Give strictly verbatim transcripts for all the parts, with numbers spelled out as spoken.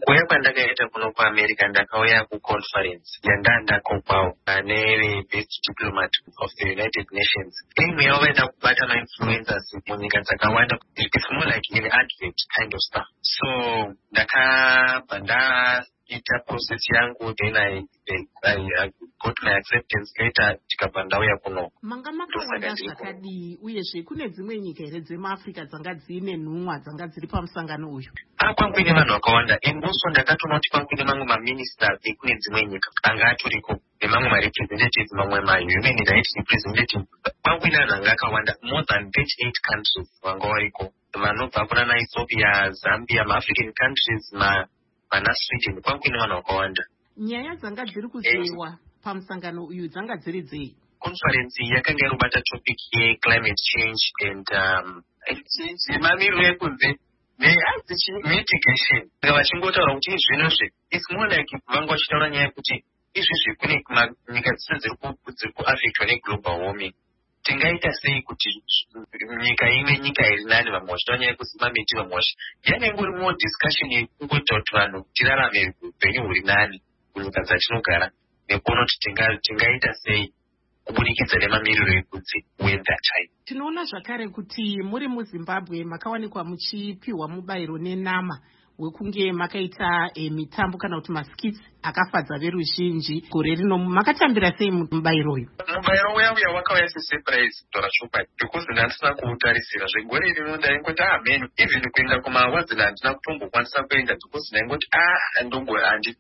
kuya kwandakaita kuno kuAmerica ndakauya kuconference yandandako kwawo ane best diplomat of the United Nations. Aim yavo vaida kubata ma-influencers munyika dzakawanda. It's more like an advert kind of stuff. So ndakabva ndaita process yangu, then I, I, I got my acceptance later tikabva ndauya kuno. Manga makawanda zvakadii uyezve kune dzimwe nyika here dzemaAfrica dzanga dzine nhumwa dzanga dziri pamusangano uyu? Apa kuine vanhu vakawanda. Emboswa ndakatoona kuti pakuine mamwe maministers ekune dzimwe nyika anga atoriko nemamwe marepresentatives, mamwe ma-human rights representatives. Pakuine vanhu anga akawanda, more than thirty-eight countries vanga variko, vanobva kuna Ethiopia, Zambia, ma-African countries, ma mana Sweden. Pakuine vanhu vakawanda. Nyaya dzanga dziri kuzewa pamusangano uyu dzanga dziri dzei? Conference yakanga irobata topic ye climate change and um mamiriro ekunze mitigation. Vachingotaura kuti izvinozve it's more like vanga vachitaura nyaya yekuti izvizvi kune nyika dzese dziri kuaffectwa neglobal warming. Tingaita sei kuti nyika imwe nyika iri nani, vamwe vachitaura nyaya yekusima miti, vamwe vachi yanenge uri more discussion yekungoita kuti vanhu tirarame upenyu huri nani kunyika dzatinogara, nekuona kuti tingaita sei kubudikidza nemamiriro ekudzi weather type. Tinoona zvakare kuti muri muZimbabwe makawanikwa muchipiwa mubayiro nenama wekunge makaita e, mitambo kana kuti maskits akafadza veruzhinji. Gore rino makatambira sei mubayiro uyu? Mubayiro uya wakauya sesurprise tora chokwadi, because ndandisina kuutarisira. Zvegore rino ndaingoti ah man, even kuenda kumaawards handina kutombokwanisa kuenda because ndaingoti ah ndongo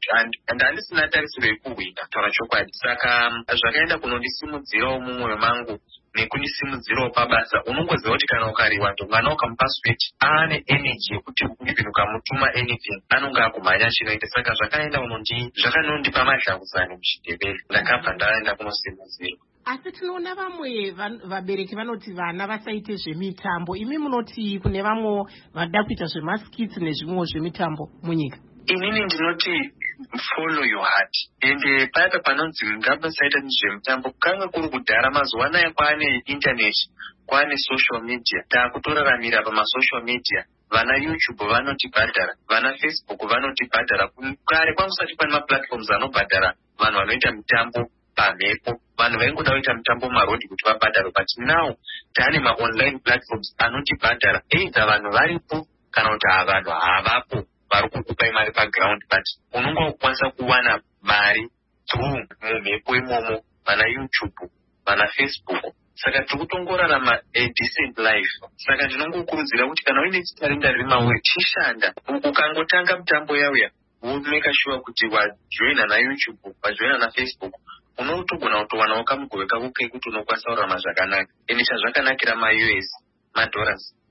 handisina tarisiro yekuwina tora chokwadi. Saka zvakaenda kunondisimudzirawo mumwoyo mangu nekundisimudzirawo pabasa. Unongoziva kuti kana ukariwa ndongana ukamupa switch aane energy yekuti even ukamutuma anything anonga akumhanya chinoita. Saka zvakaenda unondi zvakanondipa madhlavuzano muchideveri. Ndakabva ndaenda kunosimudzirwa. Asi tinoona vamwe vabereki vanoti vana vasaite zvemitambo. Imi munoti kune vamwe vada kuita zvemaskits nezvimwewo zvemitambo munyika? Inini ndinoti follow your heart. Ende paya panonzi ngavasaita nezvemitambo kanga kuri kudhara. Mazuva anaya kwaane internet, kwaane social media. Taakutoraramira pamasocial media. Vana YouTube vanotibhadhara, vana Facebook vanotibhadhara. Kare kwakusati pane maplatforms anobhadhara vanhu vanoita mitambo pamhepo. Vanhu vaingoda kuita mitambo mumarodi kuti vabhadhare, but now taane ma-online platforms anotibhadhara. Either vanhu varipo kana kuti vanhu havapo vari kukupai mari paground, but unonga kukwanisa kuwana mari through mumhepo imomo, vana YouTube, vana Facebook. Saka tiri kutongorarama a decent life. Saka ndinongokurudzira kuti kana uine chitarenda riri mauri chishanda. Ukangotanga mitambo yauya womeka sure kuti wajoina naYouTube, wajoina naFacebook, unotogona kutowanawo kamugove kako kekuti unokwanisa kurarama zvakanaka. Ende chazvakanakira ma-U S, madollars,